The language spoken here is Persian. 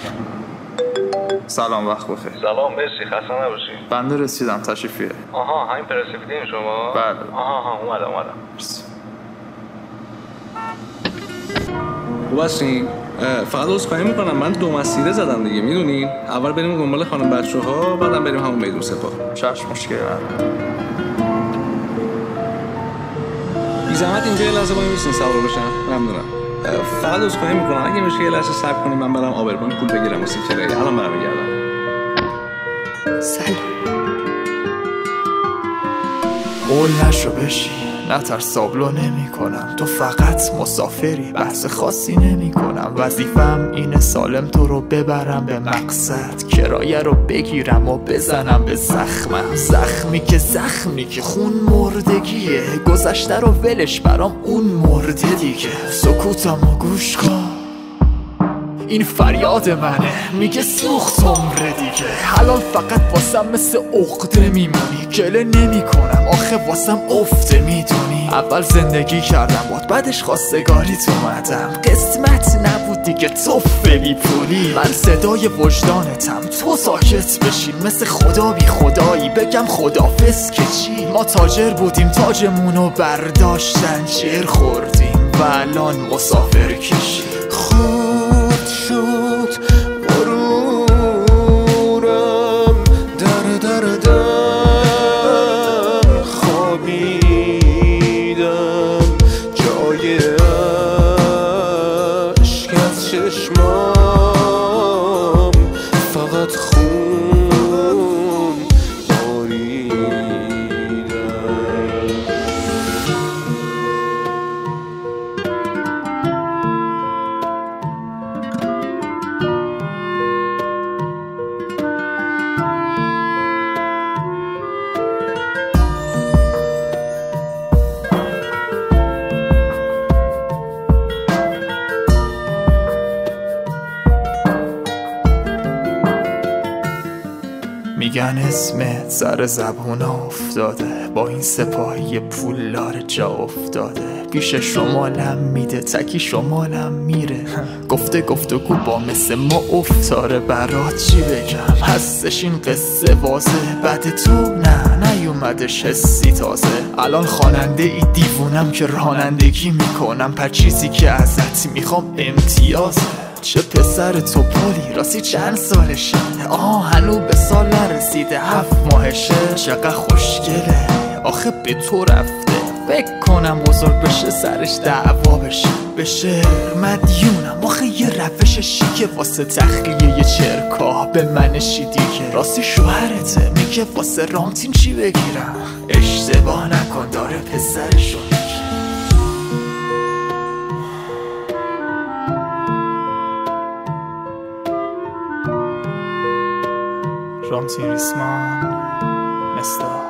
سلام، وقت بخیر. سلام، مرسی، خسته نباشی. بنده رسیدم، تشریفیه. آها، همین پرسیفیدین شما؟ بله. آها اومدم. مرسی. خوب هستین؟ فقط عذرخواهی میکنم، من دو مسیره زدم دیگه، میدونین؟ اول بریم دنبال خانم بچه‌ها، بعدم بریم همون میدون سپاه. چشم، مشکلی نداره. بی زحمت اینجا یه لحظه وایسین سوار بشم. ممنونم. فقط عذرخواهی میکنم اگه میشه یه لحظه صبر کنیم من برم آبربان پول بگیرم واسه کرایه. الان برمیگردم. سلام. قول نشو بشی، نترس، تابلو نمی کنم. تو فقط مسافری، بحث خاصی نمی کنم. وظیفم اینه سالم تو رو ببرم به مقصد، کرایه رو بگیرم و بزنم به زخمم. زخمی که خون مردگیه، گذشته رو ولش، برام اون مرده دیگه. سکوتم و گوش کن، این فریاد منه، میگه سوخت عمره دیگه. الان فقط واسم مثل عقده میمونی، گله نمی کنم آخه واسم افته میدونی. اول زندگی کردم باد، بعدش خواستگاریت اومدم. قسمت نبود دیگه توفه بی پولی. من صدای وجدانتم، تو ساکت بشین مثل خدا بی خدایی. بگم خدافظ که چی؟ ما تاجر بودیم تاجمونو برداشتن، چیر خوردیم و الان مسافر کشی. شد غرورم در خوابیدم، جای عشق از چشمام فقط خون باریدم. میگن اسمت سر زبون افتاده، با این سپاهی پولدار جا افتاده. پیش شمالم میده تکی شمالم میره، گفتگو با مثل ما افتاره. برات چی بگم، هستش این قصه واضح. بعد تو نه نیومدش حسی تازه. الان خواننده ای دیوونم که رانندگی میکنم، پر چیزی که ازت میخوام امتیازه. چه پسر توپالی، راستی چند سالشه؟ هنو به سال نرسیده، 7 ماهشه. چقدر خوشگله آخه به تو رفته، فکر کنم بزرگ بشه سرش دعوا بشه. به شعر مدیونم آخه یه روش شیکه واسه تخلیه یه چرکا به منشی دیگه. راستی شوهرته میگه واسه رامتین چی بگیرم؟ اشتباه نکن داره پسرشو میگه. رامتین ریسمان، مستر